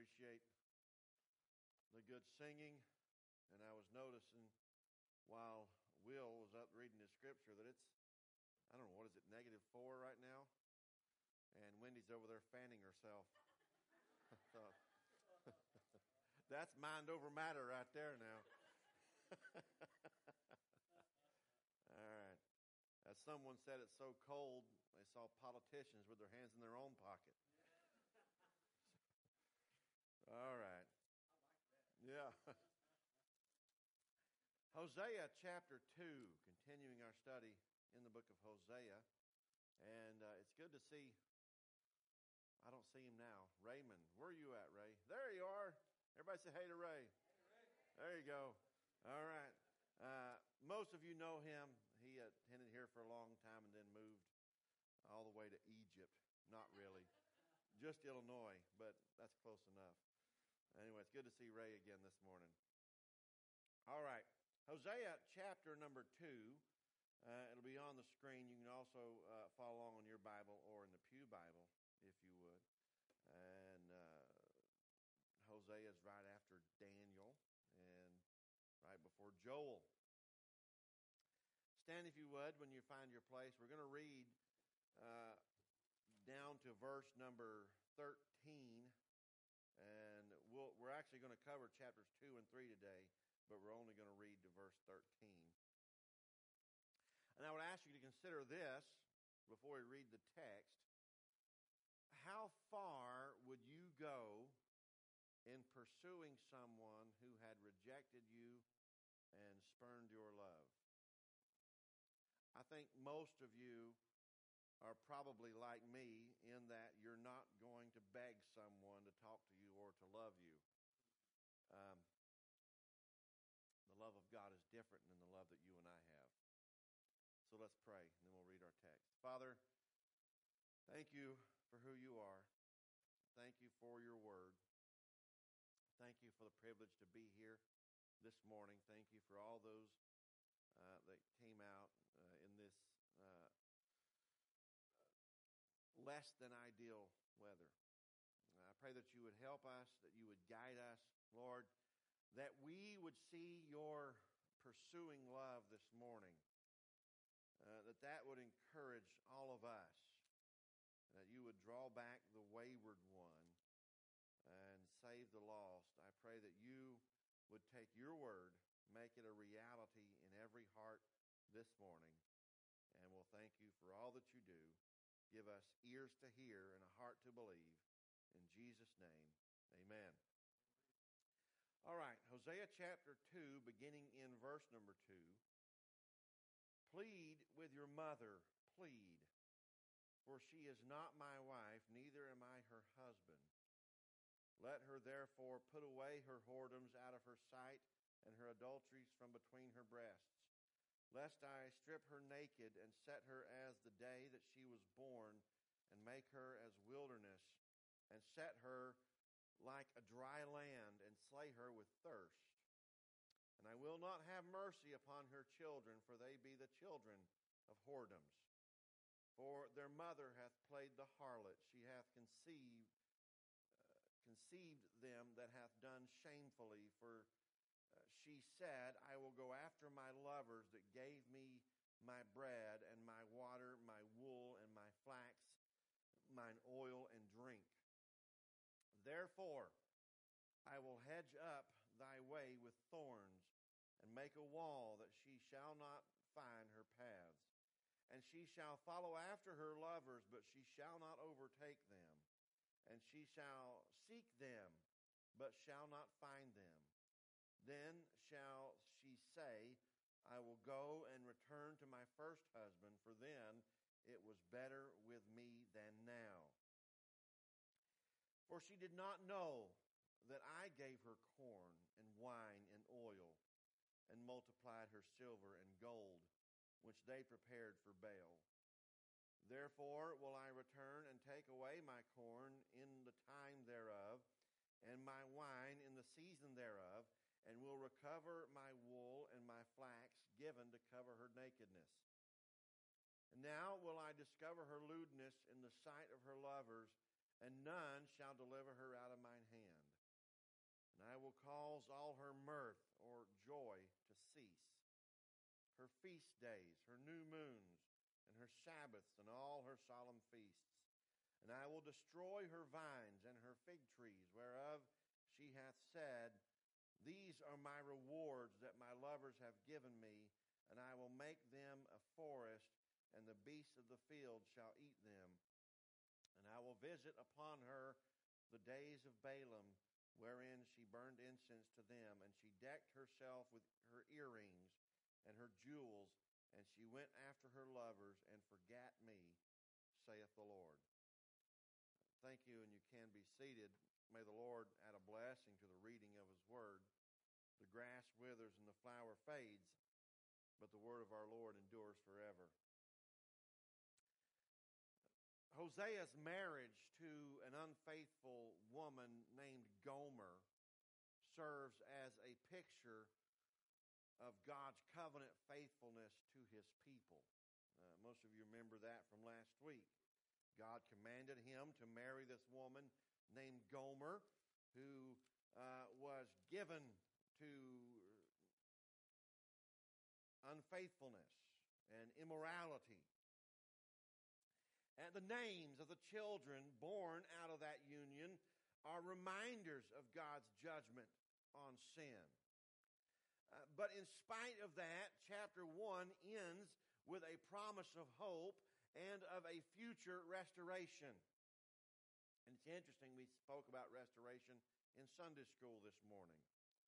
appreciate the good singing, and I was noticing while Will was up reading the scripture that it's, I don't know, what is it, -4 right now? And Wendy's over there fanning herself. I thought, that's mind over matter right there now. All right. As someone said, it's so cold, they saw politicians with their hands in their own pocket. All right. Yeah. Hosea chapter 2, continuing our study in the book of Hosea. And it's good to see, I don't see him now, Raymond. Where are you at, Ray? There you are. Everybody say hey to Ray. There you go. All right. Most of you know him. He attended here for a long time and then moved all the way to Egypt. Not really. Just Illinois, but that's close enough. Anyway, it's good to see Ray again this morning. All right. Hosea chapter number 2. It'll be on the screen. You can also follow along on your Bible or in the Pew Bible, if you would. And Hosea is right after Daniel and right before Joel. Stand, if you would, when you find your place. We're going to read down to verse number 13. And we're actually going to cover chapters 2 and 3 today, but we're only going to read to verse 13. And I would ask you to consider this before we read the text. How far would you go in pursuing someone who had rejected you and spurned your love? I think most of you are probably like me in that you're not going to beg someone to talk to you or to love you. The love of God is different than the love that you and I have. So let's pray, and then we'll read our text. Father, thank you for who you are. Thank you for your word. Thank you for the privilege to be here this morning. Thank you for all those that came out in this less than ideal weather. I pray that you would help us, that you would guide us, Lord, that we would see your pursuing love this morning, that would encourage all of us, that you would draw back the wayward one and save the lost. I pray that you would take your word, make it a reality in every heart this morning, and we'll thank you for all that you do. Give us ears to hear and a heart to believe. In Jesus' name, amen. All right, Hosea chapter 2, beginning in verse number 2. Plead with your mother, plead, for she is not my wife, neither am I her husband. Let her therefore put away her whoredoms out of her sight and her adulteries from between her breasts, lest I strip her naked and set her as the day that she was born, and make her as wilderness, and set her like a dry land, and slay her with thirst. And I will not have mercy upon her children, for they be the children of whoredoms. For their mother hath played the harlot, she hath conceived them that hath done shamefully, for she said, I will go after my lovers that gave me my bread and my water, my wool and my flax, mine oil and drink. Therefore, I will hedge up thy way with thorns and make a wall that she shall not find her paths. And she shall follow after her lovers, but she shall not overtake them. And she shall seek them, but shall not find them. Then shall she say, I will go and return to my first husband, for then it was better with me than now. For she did not know that I gave her corn and wine and oil, and multiplied her silver and gold, which they prepared for Baal. Therefore will I return and take away my corn in the time thereof, and my wine in the season thereof, and will recover my wool and my flax given to cover her nakedness. And now will I discover her lewdness in the sight of her lovers, and none shall deliver her out of mine hand. And I will cause all her mirth or joy to cease, her feast days, her new moons, and her Sabbaths, and all her solemn feasts. And I will destroy her vines and her fig trees, whereof she hath said, These are my rewards that my lovers have given me, and I will make them a forest, and the beasts of the field shall eat them. And I will visit upon her the days of Balaam, wherein she burned incense to them, and she decked herself with her earrings and her jewels, and she went after her lovers and forgat me, saith the Lord. Thank you, and you can be seated. May the Lord add a blessing to the reading of his word. The grass withers and the flower fades, but the word of our Lord endures forever. Hosea's marriage to an unfaithful woman named Gomer serves as a picture of God's covenant faithfulness to his people. Most of you remember that from last week. God commanded him to marry this woman named Gomer, who was given to unfaithfulness and immorality. And the names of the children born out of that union are reminders of God's judgment on sin. But in spite of that, chapter 1 ends with a promise of hope and of a future restoration. And it's interesting, we spoke about restoration in Sunday school this morning.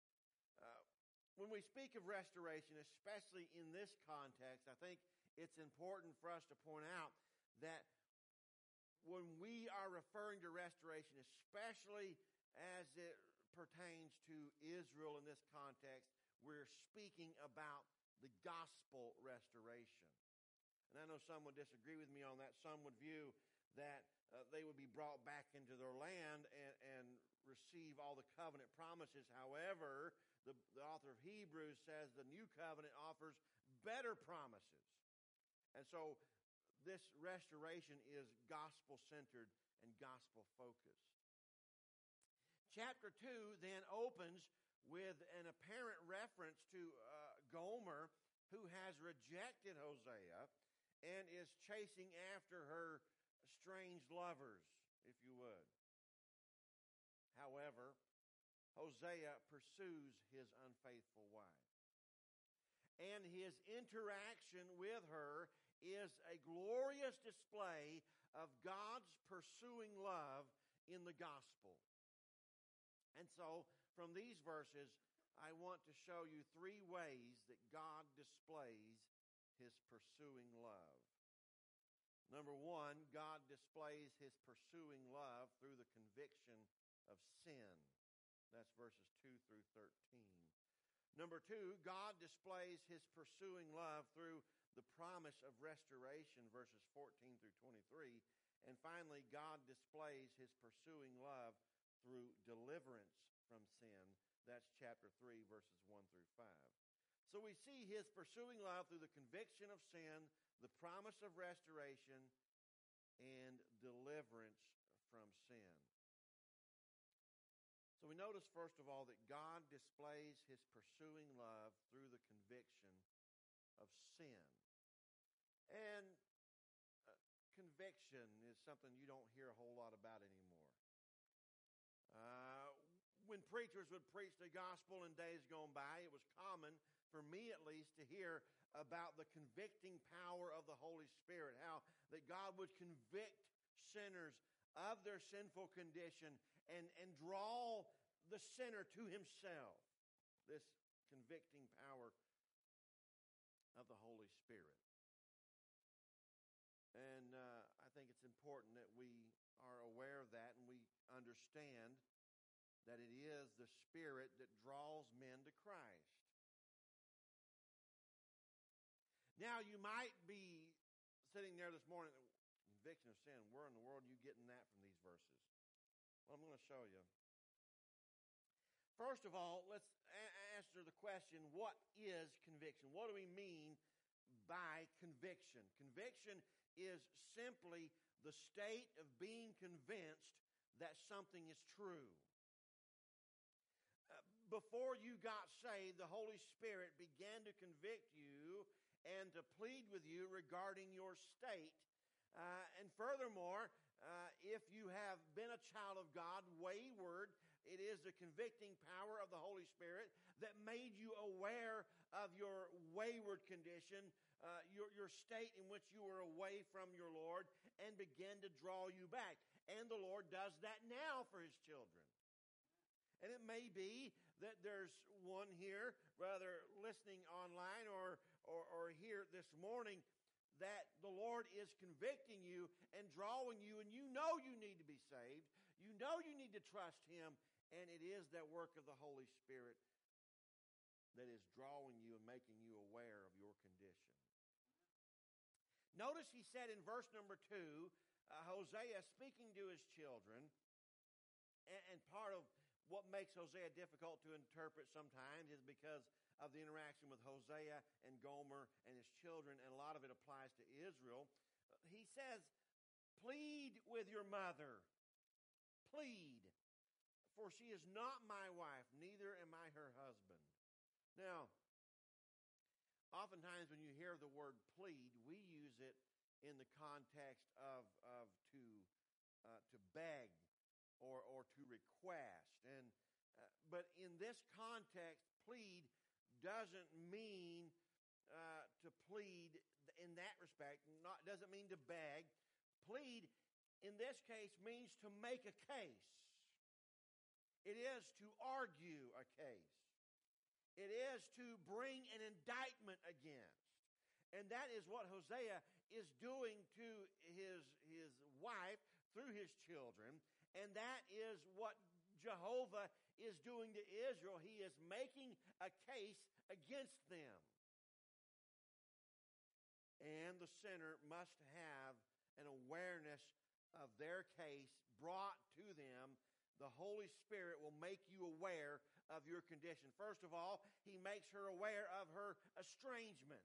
When we speak of restoration, especially in this context, I think it's important for us to point out that when we are referring to restoration, especially as it pertains to Israel in this context, we're speaking about the gospel restoration. And I know some would disagree with me on that. Some would view that they would be brought back into their land and receive all the covenant promises. However, the author of Hebrews says the new covenant offers better promises. And so this restoration is gospel-centered and gospel-focused. Chapter 2 then opens with an apparent reference to Gomer, who has rejected Hosea and is chasing after her strange lovers, if you would. However, Hosea pursues his unfaithful wife. And his interaction with her is a glorious display of God's pursuing love in the gospel. And so, from these verses, I want to show you 3 ways that God displays his pursuing love. Number 1, God displays his pursuing love through the conviction of sin. That's verses 2 through 13. Number 2, God displays his pursuing love through the promise of restoration, verses 14 through 23. And finally, God displays his pursuing love through deliverance from sin. That's chapter 3, verses 1 through 5. So we see his pursuing love through the conviction of sin, the promise of restoration, and deliverance from sin. So we notice, first of all, that God displays his pursuing love through the conviction of sin. And conviction is something you don't hear a whole lot about anymore. When preachers would preach the gospel in days gone by, it was common, for me at least, to hear about the convicting power of the Holy Spirit, how that God would convict sinners of their sinful condition and draw the sinner to himself. This convicting power of the Holy Spirit. And I think it's important that we are aware of that and we understand that it is the Spirit that draws men to Christ. Now, you might be sitting there this morning, conviction of sin. Where in the world are you getting that from these verses? Well, I'm going to show you. First of all, let's answer the question, what is conviction? What do we mean by conviction? Conviction is simply the state of being convinced that something is true. before you got saved, the Holy Spirit began to convict you and to plead with you regarding your state. And furthermore, if you have been a child of God, wayward, it is the convicting power of the Holy Spirit that made you aware of your wayward condition, your state in which you were away from your Lord, and began to draw you back. And the Lord does that now for His children. And it may be that there's one here, whether listening online or here this morning, that the Lord is convicting you and drawing you, and you know you need to be saved. You know you need to trust Him, and it is that work of the Holy Spirit that is drawing you and making you aware of your condition. Notice he said in verse number 2, Hosea speaking to his children, and part of what makes Hosea difficult to interpret sometimes is because of the interaction with Hosea and Gomer and his children, and a lot of it applies to Israel. He says, plead with your mother. Plead, for she is not my wife, neither am I her husband. Now, oftentimes when you hear the word plead, we use it in the context of to beg or to request. But in this context, plead doesn't mean to plead in that respect. Doesn't mean to beg. Plead in this case means to make a case. It is to argue a case. It is to bring an indictment against. And that is what Hosea is doing to his wife through his children. And that is what Jehovah is doing to Israel. He is making a case against them. And the sinner must have an awareness of their case brought to them. The Holy Spirit will make you aware of your condition. First of all, He makes her aware of her estrangement.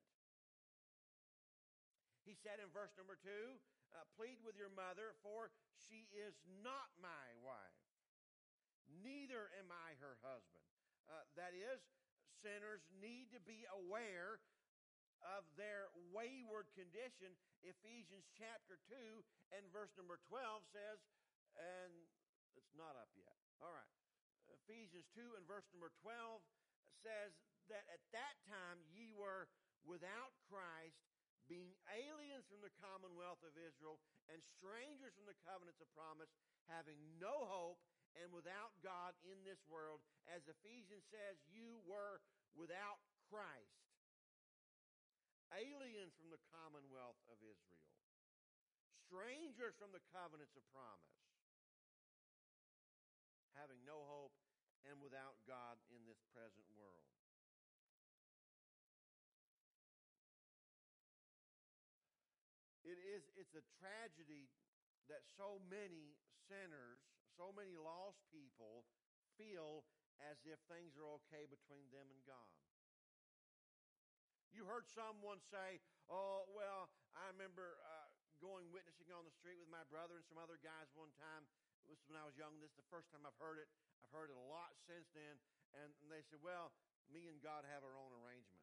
He said in verse number 2, plead with your mother, for she is not my wife. Neither am I her husband. That is, sinners need to be aware of their wayward condition. Ephesians chapter 2 and verse number 12 says, and it's not up yet. All right. Ephesians 2 and verse number 12 says that at that time ye were without Christ, being aliens from the commonwealth of Israel and strangers from the covenants of promise, having no hope and without God in this world. As Ephesians says, you were without Christ. Aliens from the commonwealth of Israel. Strangers from the covenants of promise. Having no hope and without God in this present world. It's a tragedy that so many sinners, so many lost people feel as if things are okay between them and God. You heard someone say, oh, well, I remember going witnessing on the street with my brother and some other guys one time. It was when I was young. This is the first time I've heard it. I've heard it a lot since then. And they said, well, me and God have our own arrangements.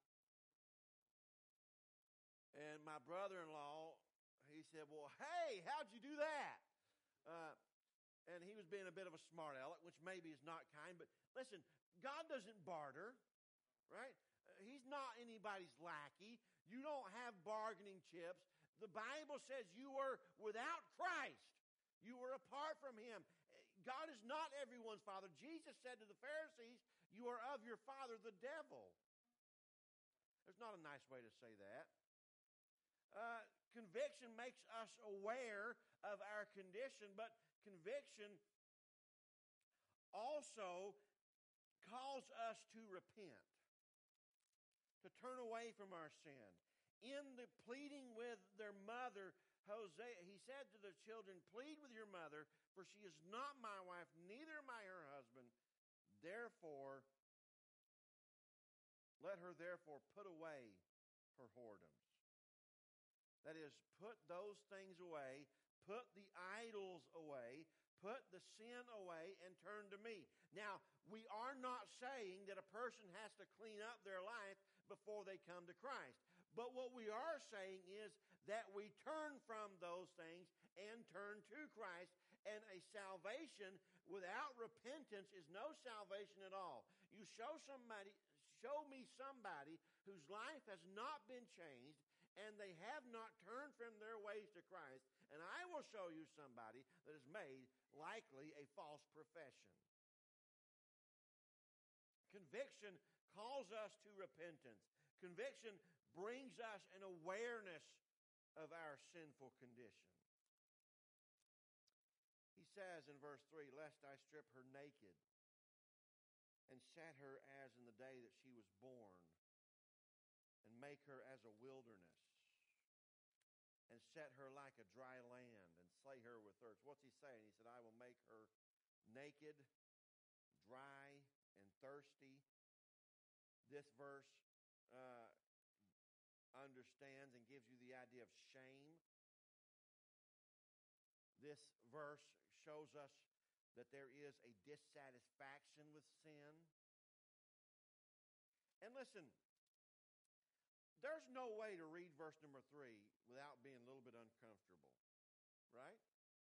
And my brother-in-law, he said, well, hey, how'd you do that? And he was being a bit of a smart aleck, which maybe is not kind. But listen, God doesn't barter, right? He's not anybody's lackey. You don't have bargaining chips. The Bible says you were without Christ. You were apart from Him. God is not everyone's father. Jesus said to the Pharisees, you are of your father, the devil. There's not a nice way to say that. Conviction makes us aware of our condition, but conviction also calls us to repent, to turn away from our sin. In the pleading with their mother, Hosea, he said to the children, plead with your mother, for she is not my wife, neither am I her husband. Therefore, let her therefore put away her whoredoms. That is, put those things away, put the idols away, Put the sin away and turn to me. Now, we are not saying that a person has to clean up their life before they come to Christ. But what we are saying is that we turn from those things and turn to Christ. And a salvation without repentance is no salvation at all. You show me somebody whose life has not been changed and they have not turned from their ways to Christ, and I will show you somebody that has made likely a false profession. Conviction calls us to repentance. Conviction brings us an awareness of our sinful condition. He says in verse 3, "Lest I strip her naked and set her as in the day that she was born, and make her as a wilderness, and set her like a dry land, and slay her with thirst." What's he saying? He said, I will make her naked, dry, and thirsty. This verse understands and gives you the idea of shame. This verse shows us that there is a dissatisfaction with sin. And listen, there's no way to read verse number 3 without being a little bit uncomfortable, right?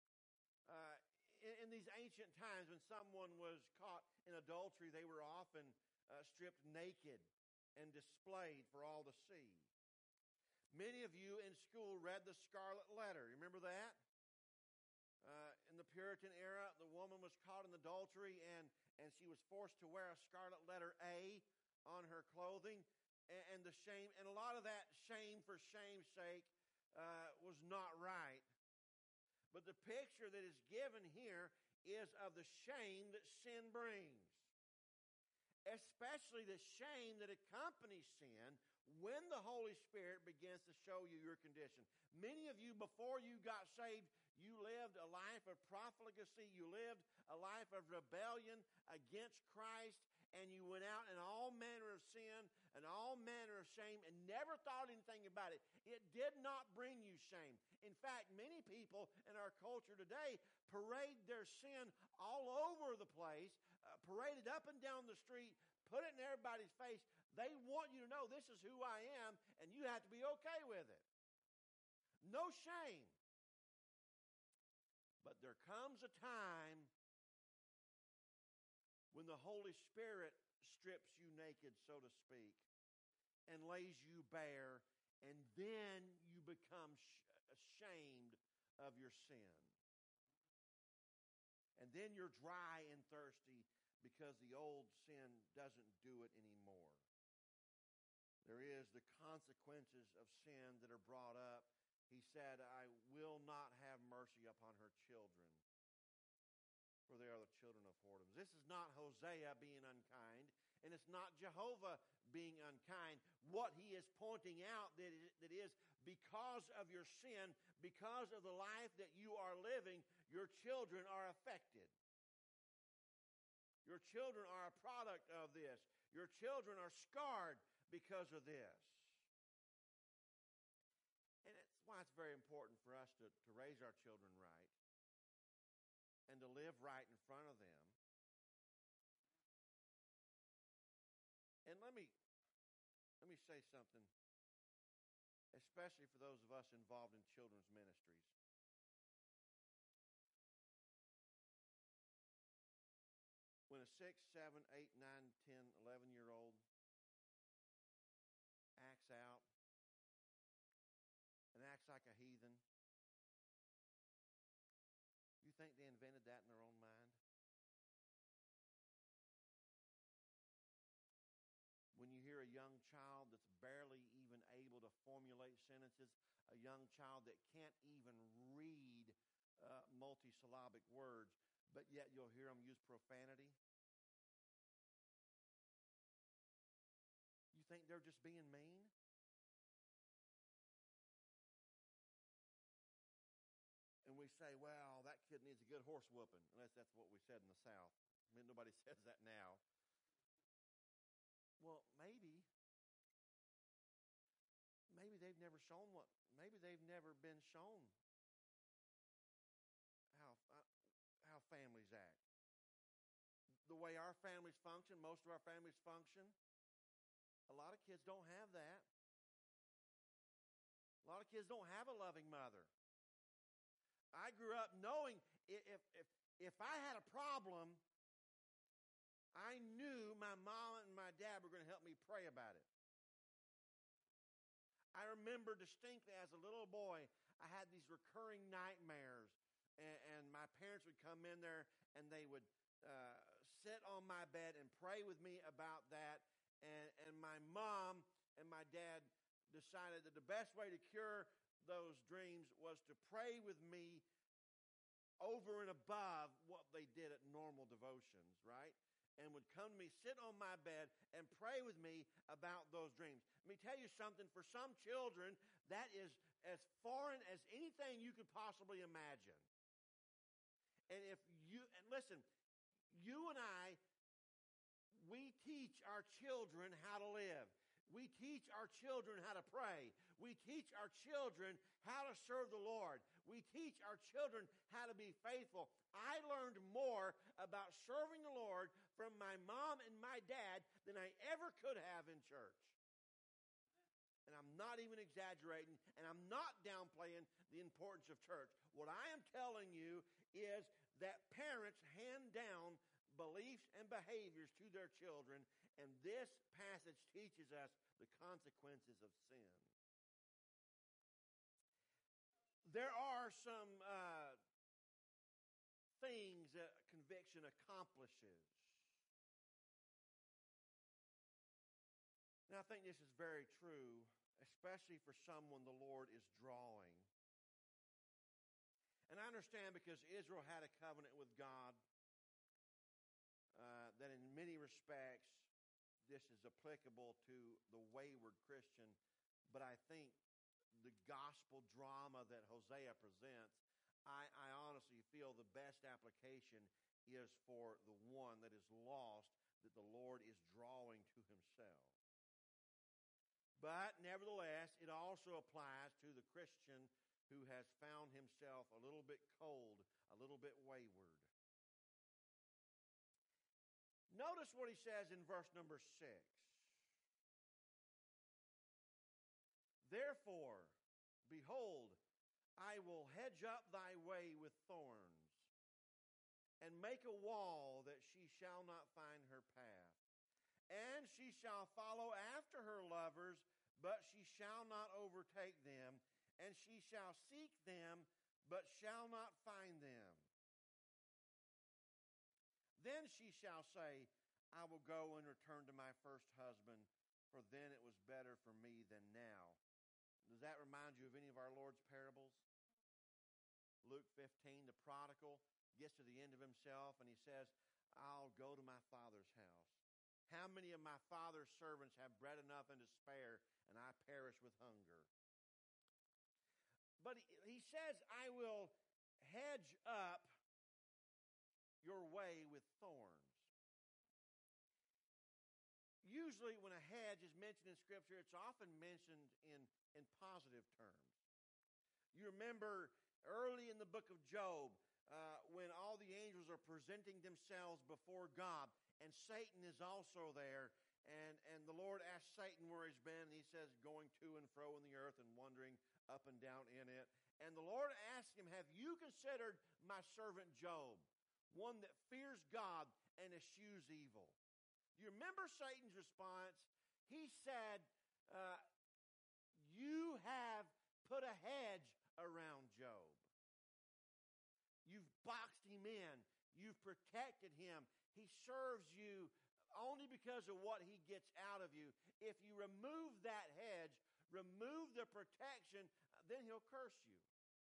In these ancient times, when someone was caught in adultery, they were often stripped naked and displayed for all to see. Many of you in school read the Scarlet Letter. You remember that? In the Puritan era, the woman was caught in adultery, and she was forced to wear a scarlet letter A on her clothing. And the shame, and a lot of that shame for shame's sake was not right. But the picture that is given here is of the shame that sin brings, especially the shame that accompanies sin when the Holy Spirit begins to show you your condition. Many of you, before you got saved, you lived a life of profligacy. You lived a life of rebellion against Christ, and you went out in all manner of sin and all manner of shame and never thought anything about it. It did not bring you shame. In fact, many people in our culture today parade their sin all over the place, parade it up and down the street, put it in everybody's face. They want you to know this is who I am, and you have to be okay with it. No shame. But there comes a time when the Holy Spirit strips you naked, so to speak, and lays you bare, and then you become ashamed of your sin. And then you're dry and thirsty because the old sin doesn't do it anymore. There is the consequences of sin that are brought up. He said, I will not have mercy upon her children, for they are the children of whoredoms. This is not Hosea being unkind, and it's not Jehovah being unkind. What he is pointing out that is because of your sin, because of the life that you are living, your children are affected. Your children are a product of this. Your children are scarred because of this. And it's why it's very important for us to raise our children right and to live right in front of them. And let me say something, especially for those of us involved in children's ministries. When a 6, 7, 8, 9, 10, 11-year-old acts out and acts like a heathen, you think they invented that in their own mind? When you hear a young child that's barely even able to formulate sentences, a young child that can't even read multisyllabic words, but yet you'll hear them use profanity, you think they're just being mean? And we say, well, that kid needs a good horse whooping, unless that's what we said in the South. I mean, nobody says that now. Well, maybe they've never shown maybe they've never been shown how exact. The way our families function, most of our families function, a lot of kids don't have that. A lot of kids don't have a loving mother. I grew up knowing if I had a problem, I knew my mom and my dad were going to help me pray about it. I remember distinctly as a little boy, I had these recurring nightmares, and my parents would come in there and they would sit on my bed and pray with me about that. And my mom and my dad decided that the best way to cure those dreams was to pray with me over and above what they did at normal devotions, right? And would come to me, sit on my bed, and pray with me about those dreams. Let me tell you something. For some children, that is as foreign as anything you could possibly imagine. And listen, you and I, we teach our children how to live. We teach our children how to pray. We teach our children how to serve the Lord. We teach our children how to be faithful. I learned more about serving the Lord from my mom and my dad than I ever could have in church. And I'm not even exaggerating, and I'm not downplaying the importance of church. What I am telling you is that parents hand down beliefs and behaviors to their children, and this passage teaches us the consequences of sin. There are some things that conviction accomplishes. And I think this is very true, especially for someone the Lord is drawing. And I understand because Israel had a covenant with God, that in many respects this is applicable to the wayward Christian, but I think the gospel drama that Hosea presents, I honestly feel the best application is for the one that is lost, that the Lord is drawing to himself. But nevertheless, it also applies to the Christian who has found himself a little bit cold, a little bit wayward. Notice what he says in verse number 6. Therefore, behold, I will hedge up thy way with thorns, and make a wall that she shall not find her path. And she shall follow after her lovers, but she shall not overtake them. And she shall seek them, but shall not find them. Then she shall say, I will go and return to my first husband, for then it was better for me than now. Does that remind you of any of our Lord's parables? Luke 15, the prodigal gets to the end of himself and he says, I'll go to my father's house. How many of my father's servants have bread enough and to spare, and I perish with hunger? But he says, I will hedge up your way with thorns. Usually when a hedge is mentioned in Scripture, it's often mentioned in positive terms. You remember early in the book of Job, when all the angels are presenting themselves before God, and Satan is also there, and the Lord asks Satan where he's been, and he says, going to and fro in the earth and wandering up and down in it. And the Lord asked him, have you considered my servant Job, one that fears God and eschews evil? You remember Satan's response? He said, you have put a hedge around Job. You've boxed him in. You've protected him. He serves you only because of what he gets out of you. If you remove that hedge, remove the protection, then he'll curse you.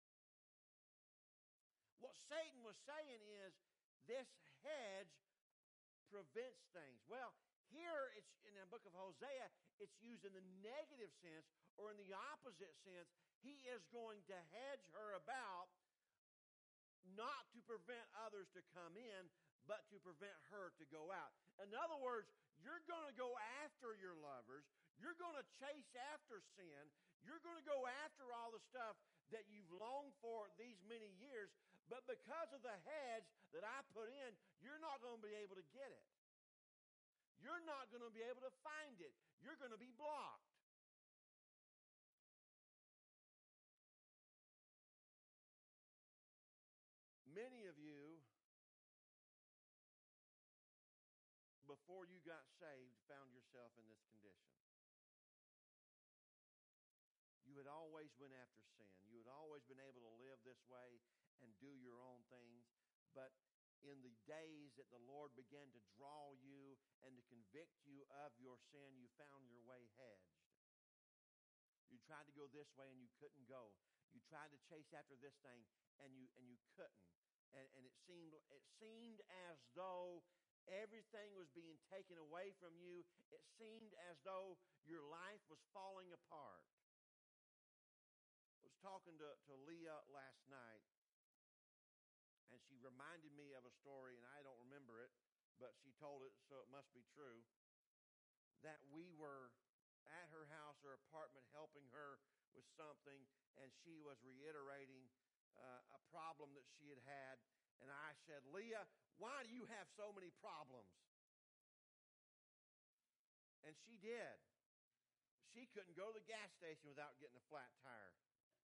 What Satan was saying is, this hedge prevents things. Well, here it's in the book of Hosea, it's used in the negative sense or in the opposite sense. He is going to hedge her about, not to prevent others to come in, but to prevent her to go out. In other words, you're going to go after your lovers. You're going to chase after sin. You're going to go after all the stuff that you've longed for these many years, But because of the hedge that I put in, you're not going to be able to get it. You're not going to be able to find it. You're going to be blocked. Many of you, before you got saved, found yourself in this condition. You had always went after sin. You had always been able to live this way and do your own things. But in the days that the Lord began to draw you and to convict you of your sin, you found your way hedged. You tried to go this way and you couldn't go. You tried to chase after this thing and you couldn't. And it seemed as though everything was being taken away from you. It seemed as though your life was falling apart. I was talking to Leah last night, and she reminded me of a story, and I don't remember it, but she told it, so it must be true, that we were at her house or apartment helping her with something, and she was reiterating a problem that she had had. And I said, Leah, why do you have so many problems? And she did. She couldn't go to the gas station without getting a flat tire.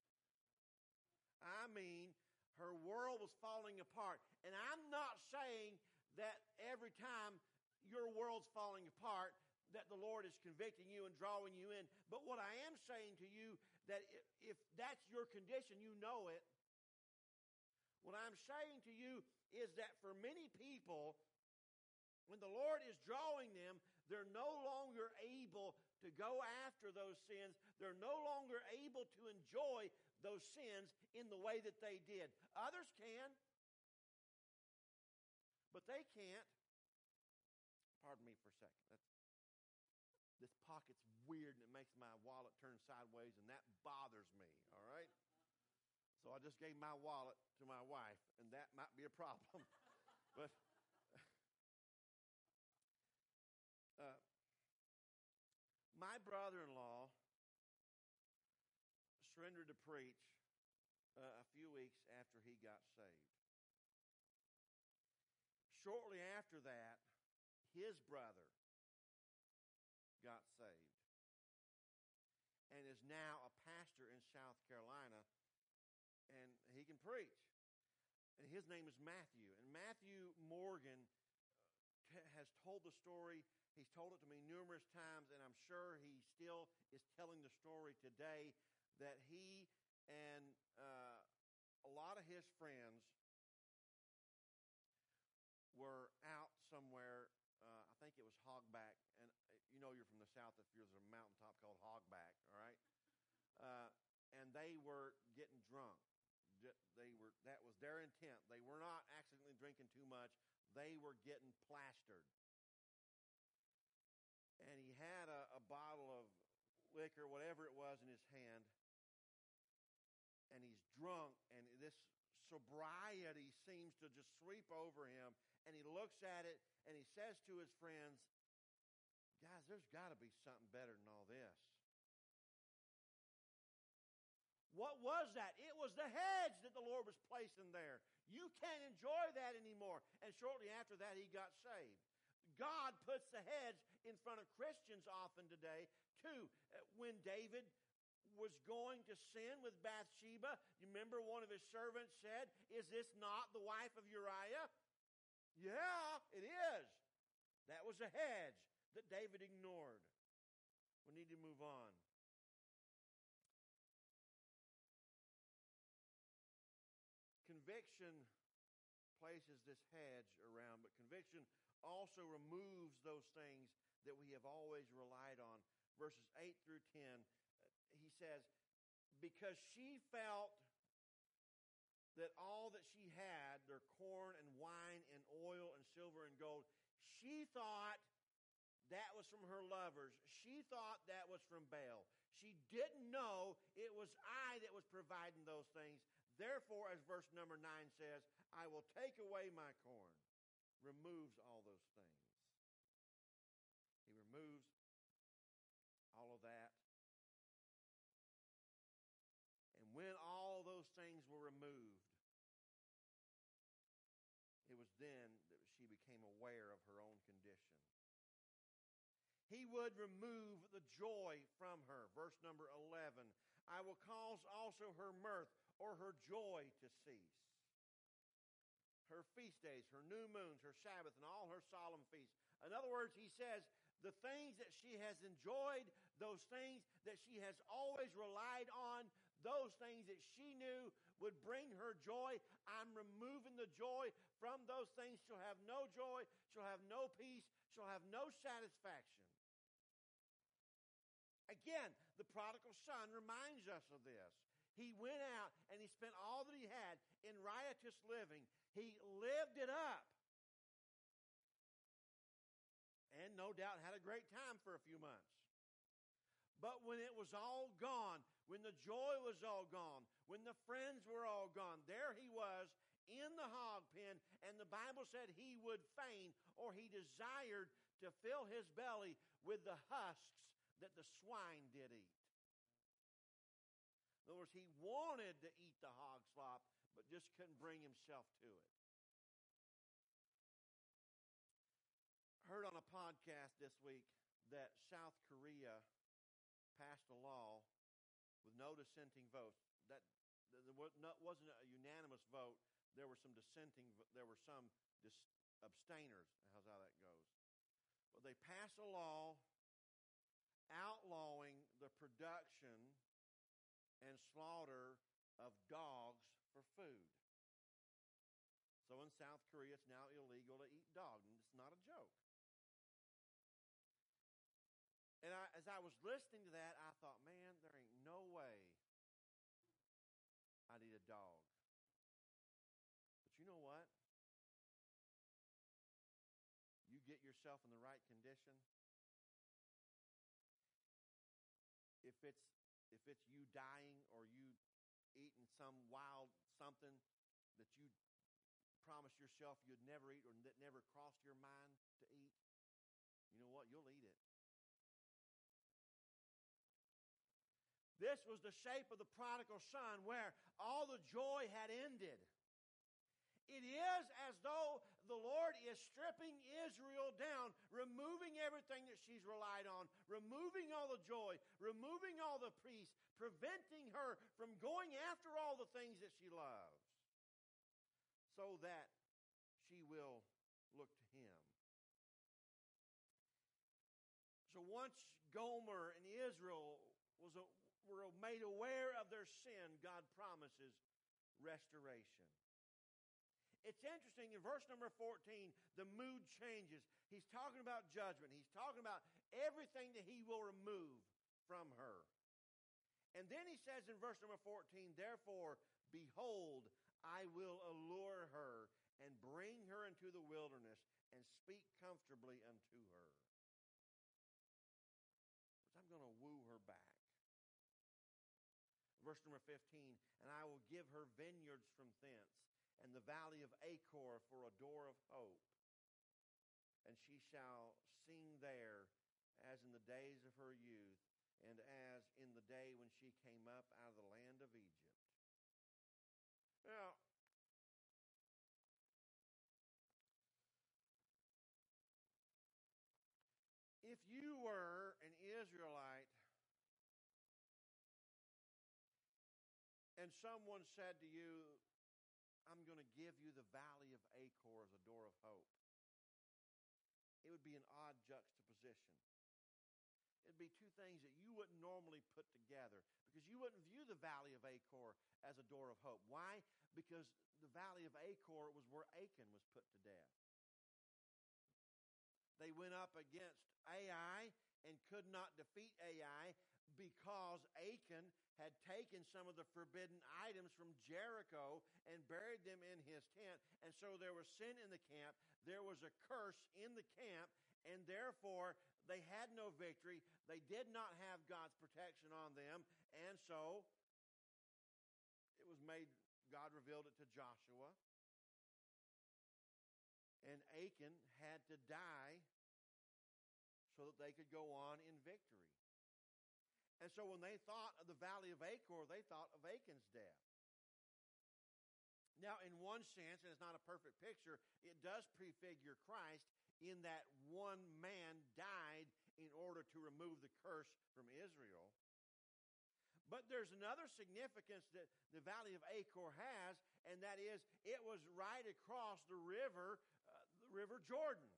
I mean, her world was falling apart. And I'm not saying that every time your world's falling apart, that the Lord is convicting you and drawing you in. But what I am saying to you, that if that's your condition, you know it. What I'm saying to you is that for many people, when the Lord is drawing them, they're no longer able to go after those sins. They're no longer able to enjoy those sins in the way that they did. Others can, but they can't. Pardon me for a second. This pocket's weird, and it makes my wallet turn sideways, and that bothers me, all right? So I just gave my wallet to my wife, and that might be a problem. But my brother-in-law surrendered to preach a few weeks after he got saved. Shortly after that, his brother got saved and is now a pastor in South Carolina, and he can preach. And his name is Matthew. And Matthew Morgan has told the story. He's told it to me numerous times, and I'm sure he still is telling the story today, that he and a lot of his friends were out somewhere. I think it was Hogback. And you know, you're from the South if there's a mountaintop called Hogback, all right? And they were getting drunk. That was their intent. They were not accidentally drinking too much. They were getting plastered. And he had a bottle of liquor, whatever it was, in his hand. And he's drunk, and this sobriety seems to just sweep over him. And he looks at it, and he says to his friends, guys, there's got to be something better than all this. What was that? It was the hedge that the Lord was placing there. You can't enjoy that anymore. And shortly after that, he got saved. God puts the hedge in front of Christians often today, too. When David was going to sin with Bathsheba, you remember one of his servants said, is this not the wife of Uriah? Yeah, it is. That was a hedge that David ignored. We need to move on. Conviction places this hedge around, but conviction also removes those things that we have always relied on. Verses 8 through 10, he says, because she felt that all that she had, their corn and wine and oil and silver and gold, she thought that was from her lovers. She thought that was from Baal. She didn't know it was I that was providing those things. Therefore, as verse number 9 says, I will take away my corn. Removes all those things. He removes all of that. And when all those things were removed, then that she became aware of her own condition. He would remove the joy from her. Verse number 11, I will cause also her mirth or her joy to cease. Her feast days, her new moons, her Sabbath, and all her solemn feasts. In other words, he says, the things that she has enjoyed, those things that she has always relied on, those things that she knew would bring her joy, I'm removing the joy from those things. She'll have no joy, she'll have no peace, she'll have no satisfaction. Again, the prodigal son reminds us of this. He went out and he spent all that he had in riotous living. He lived it up. And no doubt had a great time for a few months. But when it was all gone, when the joy was all gone, when the friends were all gone, there he was in the hog pen, and the Bible said he would fain, or he desired to fill his belly with the husks that the swine did eat. In other words, he wanted to eat the hog slop, but just couldn't bring himself to it. Heard on a podcast this week that South Korea passed a law with no dissenting votes. That wasn't a unanimous vote. There were some dissenting. There were some abstainers. How's how that goes? But they passed a law outlawing the production and slaughter of dogs for food. So in South Korea, it's now illegal to eat dog, and it's not a joke. And as I was listening to that, I thought, man, there ain't no way I'd eat a dog. But you know what? You get yourself in the right condition. If it's you dying or you eating some wild something that you promised yourself you'd never eat or that never crossed your mind to eat, you know what? You'll eat it. This was the shape of the prodigal son where all the joy had ended. It is as though the Lord is stripping Israel down, removing everything that she's relied on, removing all the joy, removing all the peace, preventing her from going after all the things that she loves, so that she will look to him. So once Gomer and Israel were made aware of their sin, God promises restoration. It's interesting, in verse number 14, the mood changes. He's talking about judgment. He's talking about everything that he will remove from her. And then he says in verse number 14, therefore, behold, I will allure her and bring her into the wilderness and speak comfortably unto her. I'm going to woo her back. Verse number 15, and I will give her vineyards from thence, and the valley of Achor for a door of hope. And she shall sing there as in the days of her youth, and as in the day when she came up out of the land of Egypt. Now, if you were an Israelite and someone said to you, I'm going to give you the valley of Achor as a door of hope, it would be an odd juxtaposition. It'd be two things that you wouldn't normally put together, because you wouldn't view the valley of Achor as a door of hope. Why? Because the valley of Achor was where Achan was put to death. They went up against Ai and could not defeat Ai because Achan had taken some of the forbidden items from Jericho and buried them in his tent. And so there was sin in the camp. There was a curse in the camp. And therefore, they had no victory. They did not have God's protection on them. And so, it was made, God revealed it to Joshua. And Achan had to die so that they could go on in victory. And so when they thought of the valley of Achor, they thought of Achan's death. Now, in one sense, and it's not a perfect picture, it does prefigure Christ in that one man died in order to remove the curse from Israel. But there's another significance that the Valley of Achor has, and that is it was right across the River Jordan.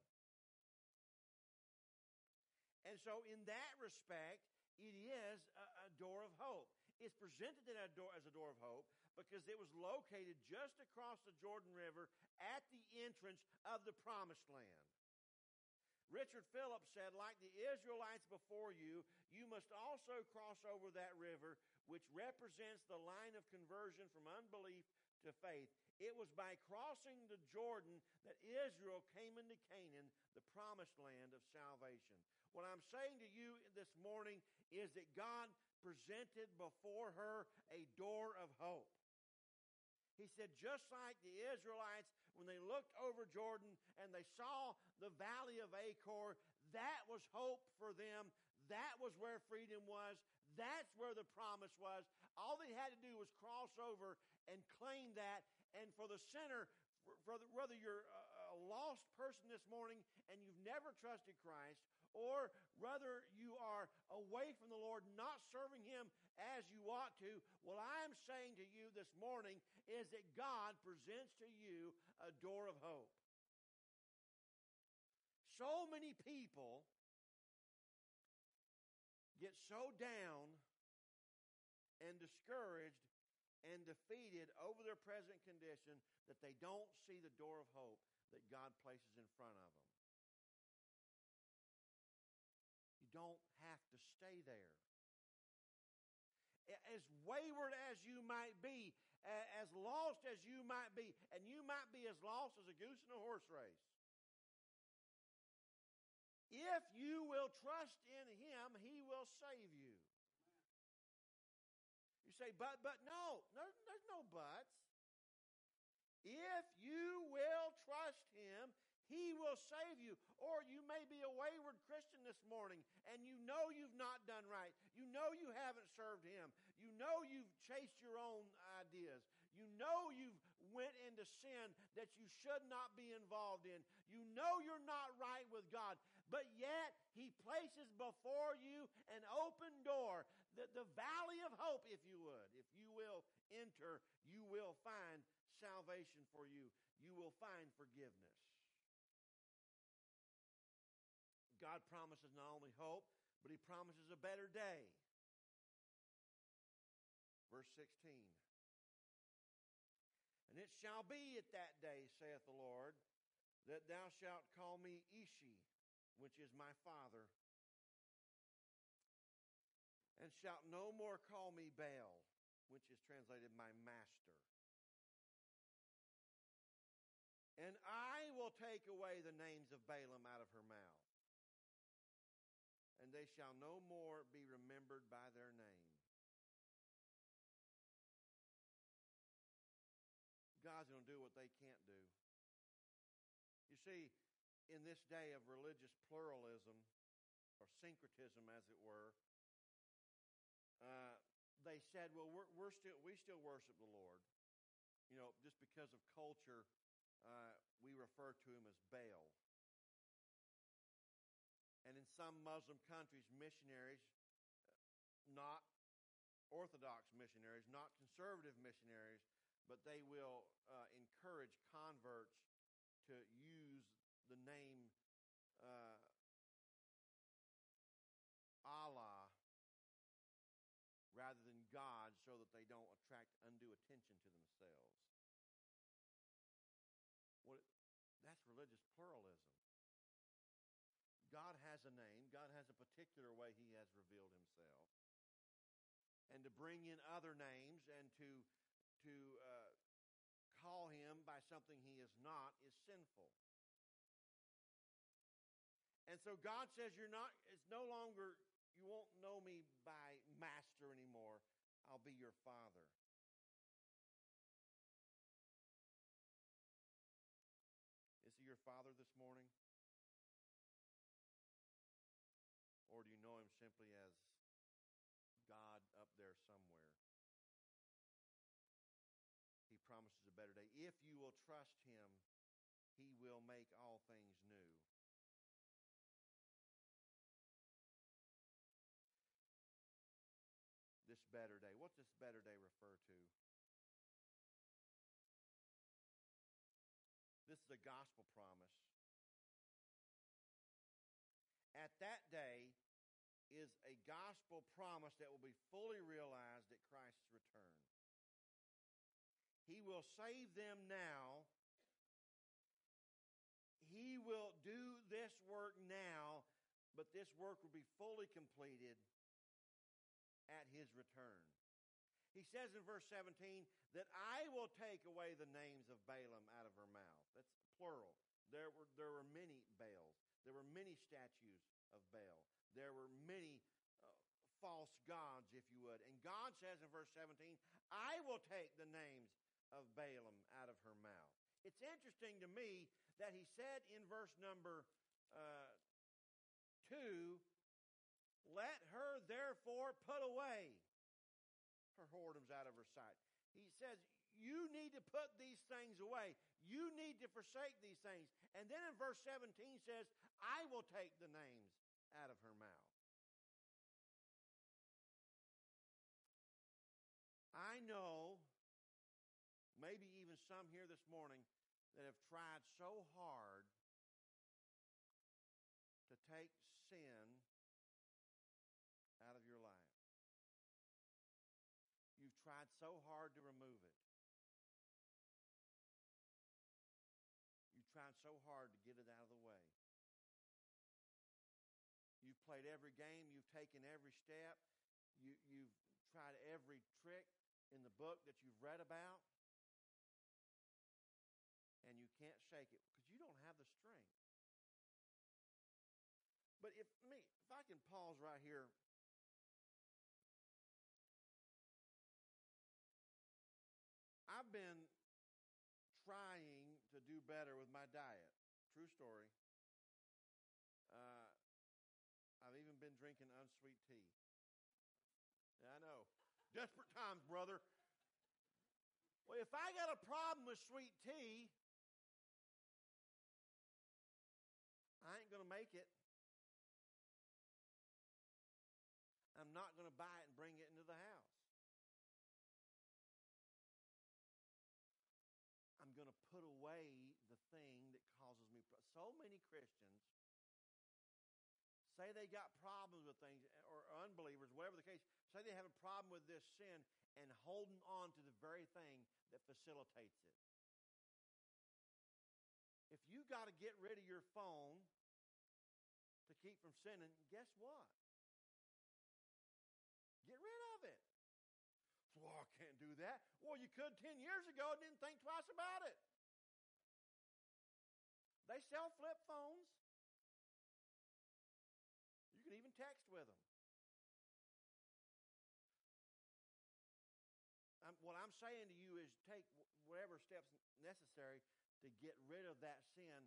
And so in that respect, it is a door of hope. It's presented as a door of hope because it was located just across the Jordan River at the entrance of the Promised Land. Richard Phillips said, like the Israelites before you, you must also cross over that river, which represents the line of conversion from unbelief to faith. It was by crossing the Jordan that Israel came into Canaan, the promised land of salvation. What I'm saying to you this morning is that God presented before her a door of hope. He said, just like the Israelites, when they looked over Jordan and they saw the Valley of Achor, that was hope for them. That was where freedom was. That's where the promise was. All they had to do was cross over and claim that. And for the sinner, whether you're a lost person this morning and you've never trusted Christ, or whether you are away from the Lord, not serving Him as you ought to, what I'm saying to you this morning is that God presents to you a door of hope. So many people get so down and discouraged and defeated over their present condition that they don't see the door of hope that God places in front of them. You don't have to stay there. As wayward as you might be, as lost as you might be, and you might be as lost as a goose in a horse race, if you will trust in Him, He will save you. You say, but no, there's no buts. If you will trust Him, He will save you. Or you may be a wayward Christian this morning and you know you've not done right. You know you haven't served Him. You know you've chased your own ideas. You know you've went into sin that you should not be involved in. You know you're not right with God. But yet He places before you an open door, the valley of hope, if you would. If you will enter, you will find salvation for you. You will find forgiveness. God promises not only hope, but He promises a better day. Verse 16. And it shall be at that day, saith the Lord, that thou shalt call me Ishi, which is my Father, and shalt no more call me Baal, which is translated my Master. And I will take away the names of Balaam out of her mouth, and they shall no more be remembered by their name. God's going to do what they can't do. You see, in this day of religious pluralism, or syncretism as it were, they said, well, we still worship the Lord. You know, just because of culture, we refer to Him as Baal. And in some Muslim countries, missionaries, not Orthodox missionaries, not conservative missionaries, but they will encourage converts to use the name Allah rather than God so that they don't attract undue attention to themselves. That's religious pluralism. God has a name. God has a particular way He has revealed Himself. And to bring in other names and to call Him by something He is not is sinful. And so God says it's no longer, you won't know me by Master anymore. I'll be your Father. Is He your Father this morning? Or do you know Him simply as God up there somewhere? He promises a better day. you will trust him, he will make all things new. This better day. What's this better day refer to? This is a gospel promise. At that day is a gospel promise that will be fully realized at Christ's return. He will save them now. He will do this work now, but this work will be fully completed at his return. He says in verse 17 that I will take away the names of Balaam out of her mouth. That's plural. There were many Baals. There were many statues of Baal. There were many false gods, if you would. And God says in verse 17, I will take the names of Balaam out of her mouth. It's interesting to me that he said in verse number 2, let her therefore put away her whoredoms out of her sight. He says, you need to put these things away. You need to forsake these things. And then in verse 17 says, I will take the names out of her mouth. I know, maybe even some here this morning, that have tried so hard to take sin out of your life. You've tried so hard to remove it. You've tried so hard to get it out of the way. You've played every game. You've taken every step. You've tried every trick in the book that you've read about. And you can't shake it because you don't have the strength. But if I can pause right here. I've been trying to do better with my diet. True story. I've even been drinking unsweet tea. Yeah, I know. Desperate times, brother. Well, if I got a problem with sweet tea, I ain't going to make it. I'm not going to buy it and bring it into the house. I'm going to put away the thing that causes me. So many Christians say they got problems with things, or unbelievers, whatever the case, say they have a problem with this sin and holding on to the very thing that facilitates it. If you got to get rid of your phone to keep from sinning, guess what? Get rid of it. Well, I can't do that. Well, you could 10 years ago and didn't think twice about it. They sell flip phones. You can even text with them. What I'm saying to you is take whatever steps necessary to get rid of that sin.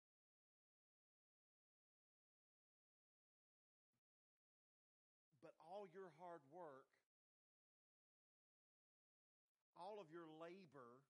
But all your hard work, all of your labor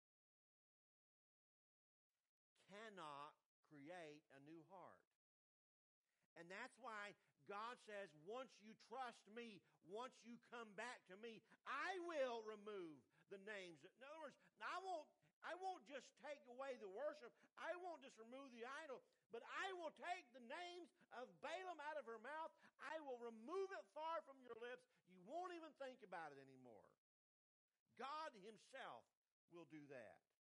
cannot create a new heart. And that's why God says, once you trust me, once you come back to me, I will remove the names. In other words, I won't just take away the worship. I won't just remove the idol, but I will take the names of Balaam out of her mouth. I will remove it far from your lips. You won't even think about it anymore. God himself will do that.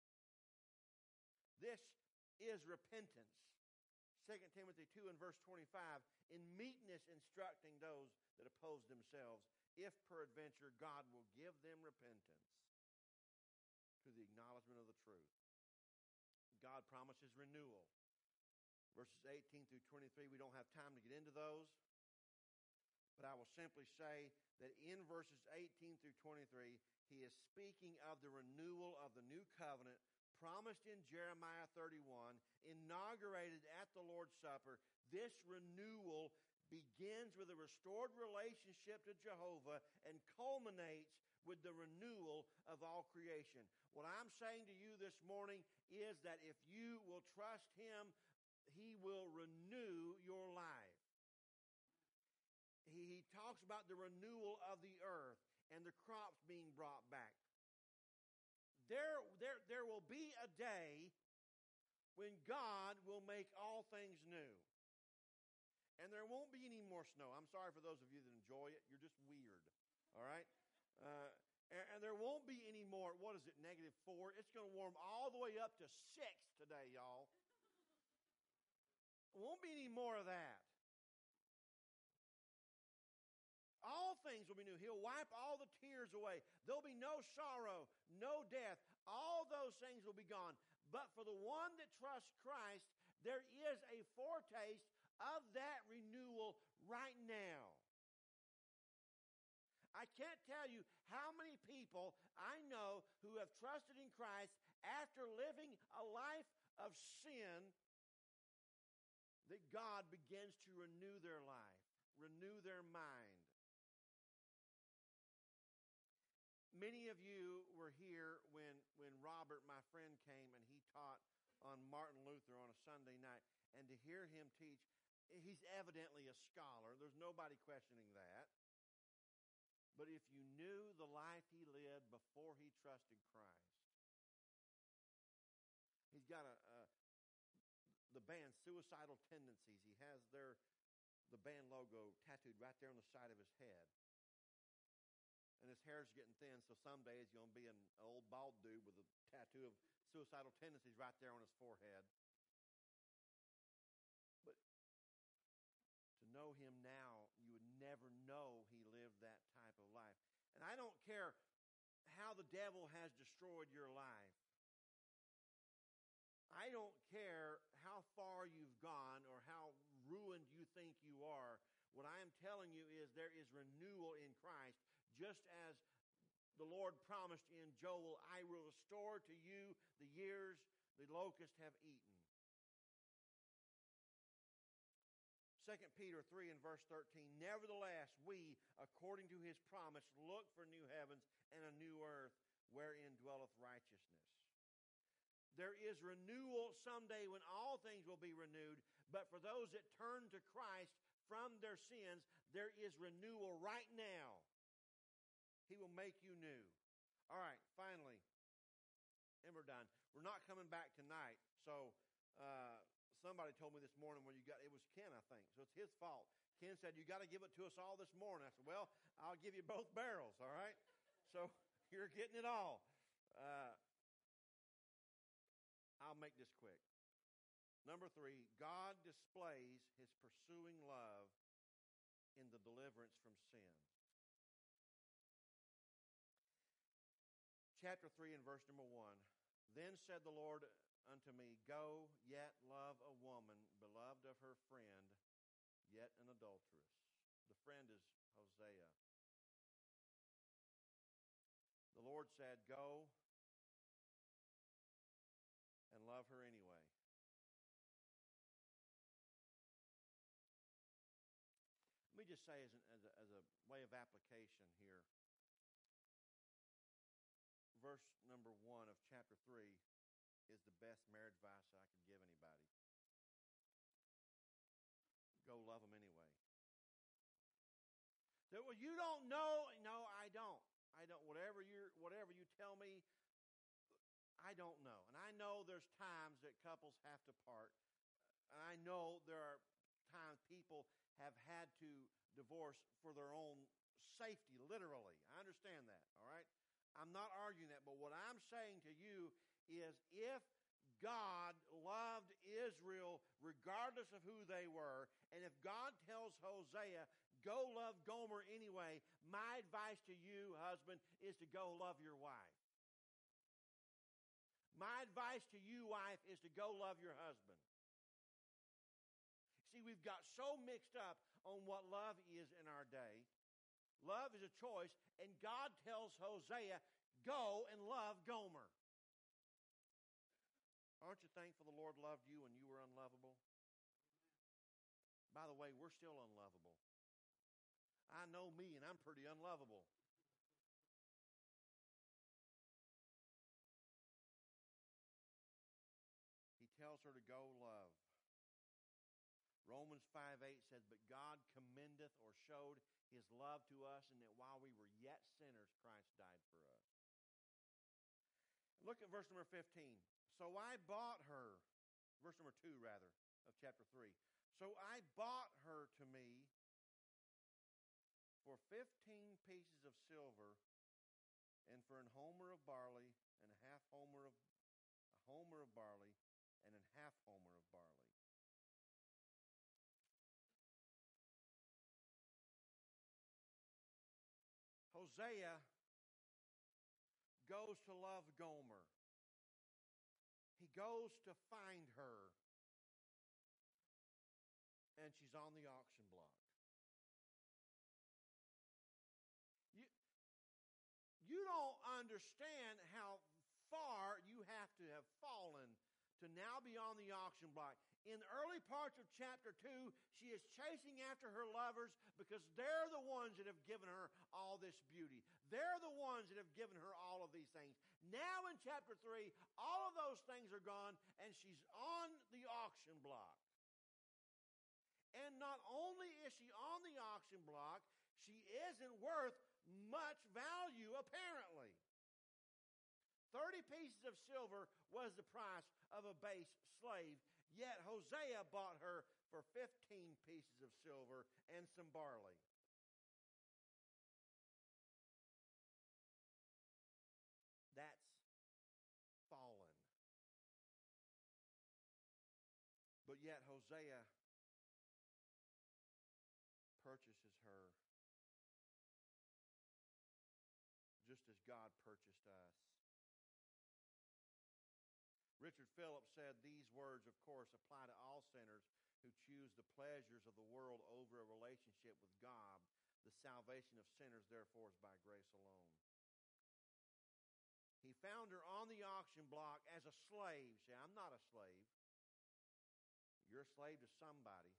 This is repentance. 2 Timothy 2 and verse 25, in meekness instructing those that oppose themselves, if peradventure God will give them repentance to the acknowledgement of the truth. God promises renewal. Verses 18 through 23, we don't have time to get into those, but I will simply say that in verses 18 through 23, he is speaking of the renewal of the new covenant promised in Jeremiah 31, inaugurated at the Lord's Supper. This renewal begins with a restored relationship to Jehovah and culminates with the renewal of all creation. What I'm saying to you this morning is that if you will trust Him, He will renew your life. He talks about the renewal of the earth and the crops being brought back. There will be a day when God will make all things new. And there won't be any more snow. I'm sorry for those of you that enjoy it. You're just weird. All right? And there won't be any more, what is it, -4? It's going to warm all the way up to 6 today, y'all. There won't be any more of that. All things will be new. He'll wipe all the tears away. There'll be no sorrow, no death. All those things will be gone. But for the one that trusts Christ, there is a foretaste of that renewal right now. I can't tell you how many people I know who have trusted in Christ after living a life of sin, that God begins to renew their life, renew their mind. Many of you were here when Robert, my friend, came and he taught on Martin Luther on a Sunday night. And to hear him teach, he's evidently a scholar. There's nobody questioning that. But if you knew the life he lived before he trusted Christ, he's got the band Suicidal Tendencies. He has the band logo tattooed right there on the side of his head. And his hair's getting thin, so someday he's going to be an old bald dude with a tattoo of Suicidal Tendencies right there on his forehead. But to know him now, you would never know he lived that type of life. And I don't care how the devil has destroyed your life. I don't care how far you've gone or how ruined you think you are. What I am telling you is there is renewal in Christ. Just as the Lord promised in Joel, I will restore to you the years the locusts have eaten. 2 Peter 3 and verse 13, nevertheless, we, according to his promise, look for new heavens and a new earth wherein dwelleth righteousness. There is renewal someday when all things will be renewed, but for those that turn to Christ from their sins, there is renewal right now. He will make you new. All right, finally, and we're done. We're not coming back tonight. So somebody told me this morning it was Ken, I think. So it's his fault. Ken said, you got to give it to us all this morning. I said, well, I'll give you both barrels, all right? So you're getting it all. I'll make this quick. Number 3, God displays his pursuing love in the deliverance from sin. Chapter 3 and verse number 1. Then said the Lord unto me, go, yet love a woman, beloved of her friend, yet an adulteress. The friend is Hosea. The Lord said, go and love her anyway. Let me just say as a way of application here, verse number 1 of chapter 3 is the best marriage advice I could give anybody. Go love them anyway. Well, you don't know. No, I don't. Whatever you tell me, I don't know. And I know there's times that couples have to part. And I know there are times people have had to divorce for their own safety, literally. I understand that, all right? I'm not arguing that, but what I'm saying to you is if God loved Israel regardless of who they were, and if God tells Hosea, go love Gomer anyway, my advice to you, husband, is to go love your wife. My advice to you, wife, is to go love your husband. See, we've got so mixed up on what love is in our day. Love is a choice, and God tells Hosea, go and love Gomer. Aren't you thankful the Lord loved you when you were unlovable? By the way, we're still unlovable. I know me, and I'm pretty unlovable. her to go love. Romans 5:8 says, "But God commendeth or showed his love to us, and that while we were yet sinners, Christ died for us." Look at verse number 15. "So I bought her," verse number 2 rather, of chapter 3. "So I bought her to me for 15 pieces of silver, and for an homer of barley, and a homer of barley, and an half homer of barley." Hosea goes to love Gomer. He goes to find her, and she's on the auction block. You don't understand how far you have to have fallen to now be on the auction block. In the early parts of chapter 2, she is chasing after her lovers because they're the ones that have given her all this beauty. They're the ones that have given her all of these things. Now in chapter 3, all of those things are gone, and she's on the auction block. And not only is she on the auction block, she isn't worth much value, apparently. 30 pieces of silver was the price of a base slave, yet Hosea bought her for 15 pieces of silver and some barley. That's fallen. But yet Hosea purchases her just as God purchased us. Richard Phillips said these words, of course, apply to all sinners who choose the pleasures of the world over a relationship with God. The salvation of sinners, therefore, is by grace alone. He found her on the auction block as a slave. Say, I'm not a slave. You're a slave to somebody.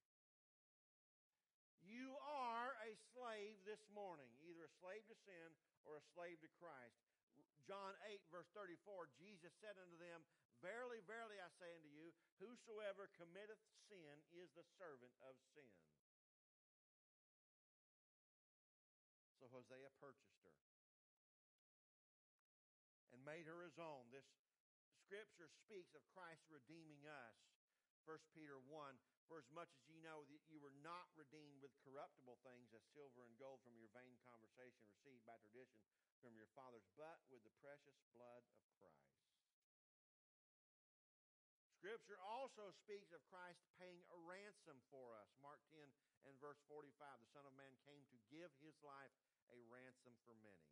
You are a slave this morning, either a slave to sin or a slave to Christ. John 8, verse 34, Jesus said unto them, Verily, verily, I say unto you, whosoever committeth sin is the servant of sin. So Hosea purchased her and made her his own. This scripture speaks of Christ redeeming us. 1 Peter 1, For as much as ye know that you were not redeemed with corruptible things as silver and gold from your vain conversation received by tradition from your fathers, but with the precious blood of Christ. Scripture also speaks of Christ paying a ransom for us. Mark 10 and verse 45, the Son of Man came to give his life a ransom for many.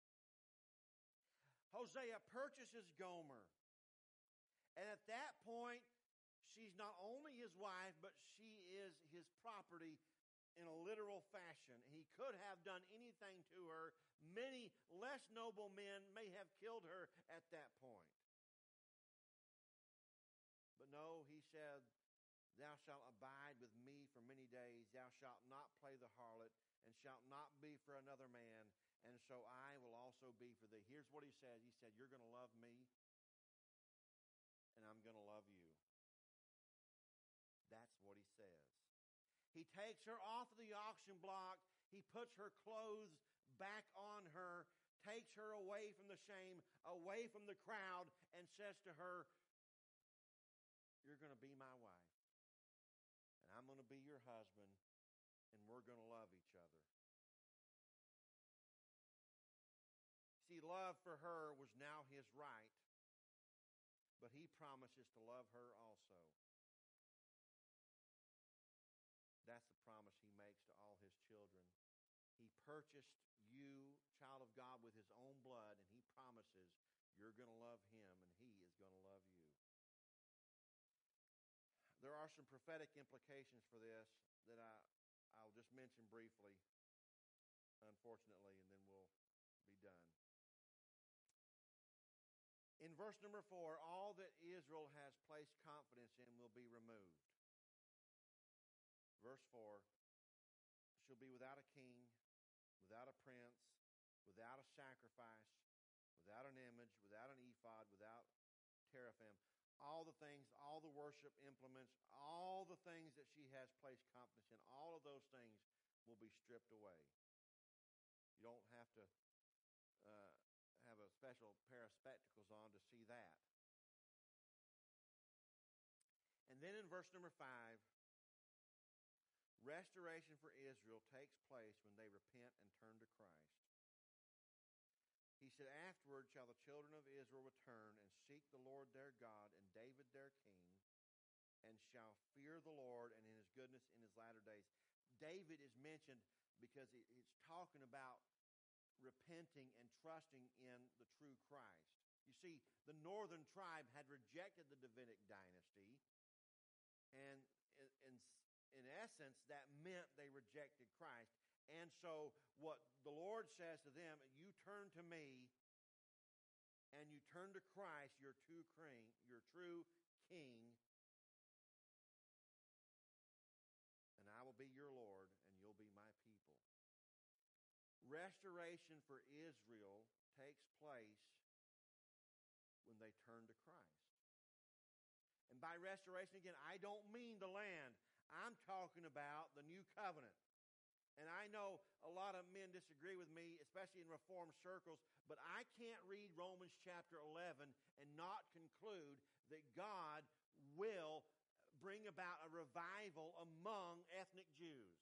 Hosea purchases Gomer. And at that point, she's not only his wife, but she is his property in a literal fashion. He could have done anything to her. Many less noble men may have killed her at that point. But no, he said, Thou shalt abide with me for many days. Thou shalt not play the harlot, and shalt not be for another man, and so I will also be for thee. Here's what he said. He said, You're going to love me, and I'm going to love you. That's what he says. He takes her off of the auction block. He puts her clothes back on her, takes her away from the shame, away from the crowd, and says to her, You're going to be my wife, and I'm going to be your husband, and we're going to love each other. See, love for her was now his right, but he promises to love her also. That's the promise he makes to all his children. He purchased you, child of God, with his own blood, and he promises you're going to love him, and he is going to love you. There are some prophetic implications for this that I'll just mention briefly, unfortunately, and then we'll be done. In verse number 4, all that Israel has placed confidence in will be removed. Verse 4, she'll be without a king, without a prince, without a sacrifice, without an image, without an ephod, without teraphim. all the things, all the worship implements, all the things that she has placed confidence in, all of those things will be stripped away. You don't have to uh, have a special pair of spectacles on to see that. And then in verse number 5, restoration for Israel takes place when they repent and turn to Christ. He said, afterward shall the children of Israel return and seek the Lord their God and David their king, and shall fear the Lord and in his goodness in his latter days. David is mentioned because it's talking about repenting and trusting in the true Christ. You see, the northern tribe had rejected the Davidic dynasty, and in essence, that meant they rejected Christ. And so what the Lord says to them, you turn to me and you turn to Christ, your true king, and I will be your Lord and you'll be my people. Restoration for Israel takes place when they turn to Christ. And by restoration, again, I don't mean the land. I'm talking about the new covenant. And I know a lot of men disagree with me, especially in Reformed circles, but I can't read Romans chapter 11 and not conclude that God will bring about a revival among ethnic Jews.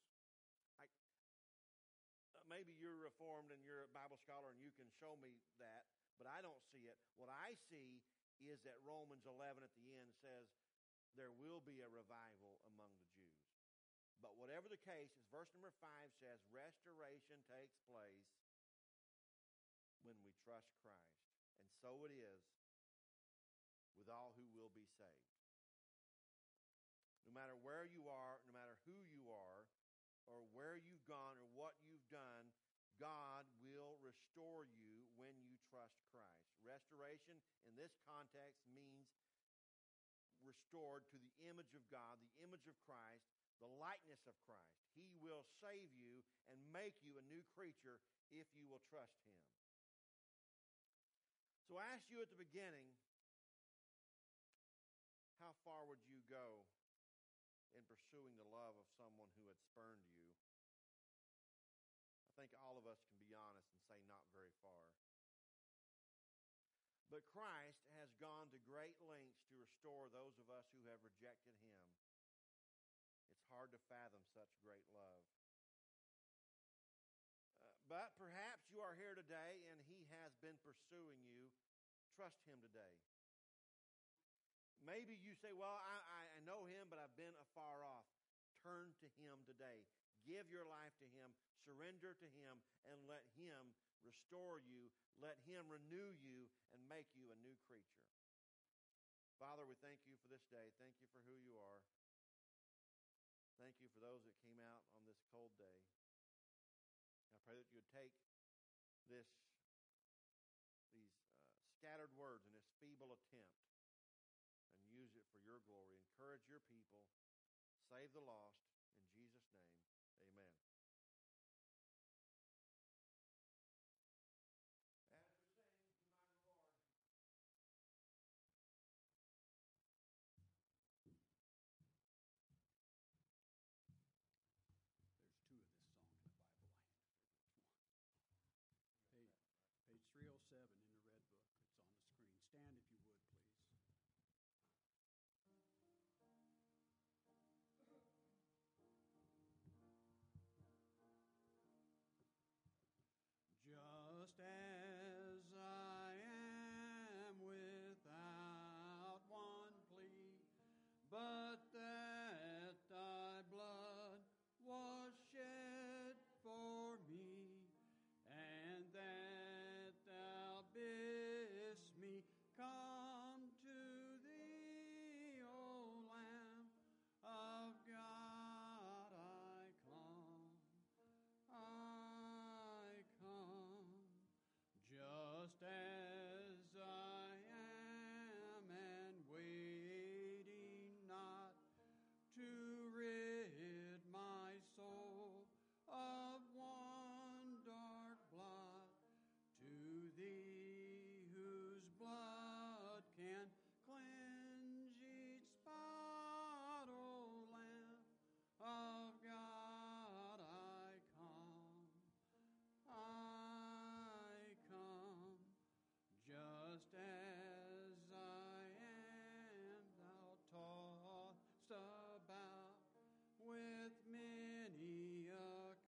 Maybe you're Reformed and you're a Bible scholar and you can show me that, but I don't see it. What I see is that Romans 11 at the end says there will be a revival among the Jews. But whatever the case, as verse number 5 says, restoration takes place when we trust Christ. And so it is with all who will be saved. No matter where you are, no matter who you are, or where you've gone, or what you've done, God will restore you when you trust Christ. Restoration in this context means restored to the image of God, the image of Christ, the likeness of Christ. He will save you and make you a new creature if you will trust him. So I asked you at the beginning, how far would you go in pursuing the love of someone who had spurned you? I think all of us can be honest and say not very far. But Christ has gone to great lengths to restore those of us who have rejected him. It's hard to fathom such great love. But perhaps you are here today and he has been pursuing you. Trust him today. Maybe you say, well, I know him, but I've been afar off. Turn to him today. Give your life to him. Surrender to him and let him restore you. Let him renew you and make you a new creature. Father, we thank you for this day. Thank you for who you are. Thank you for those that came out on this cold day. I pray that you would take these scattered words and this feeble attempt and use it for your glory. Encourage your people. Save the lost. In Jesus' name.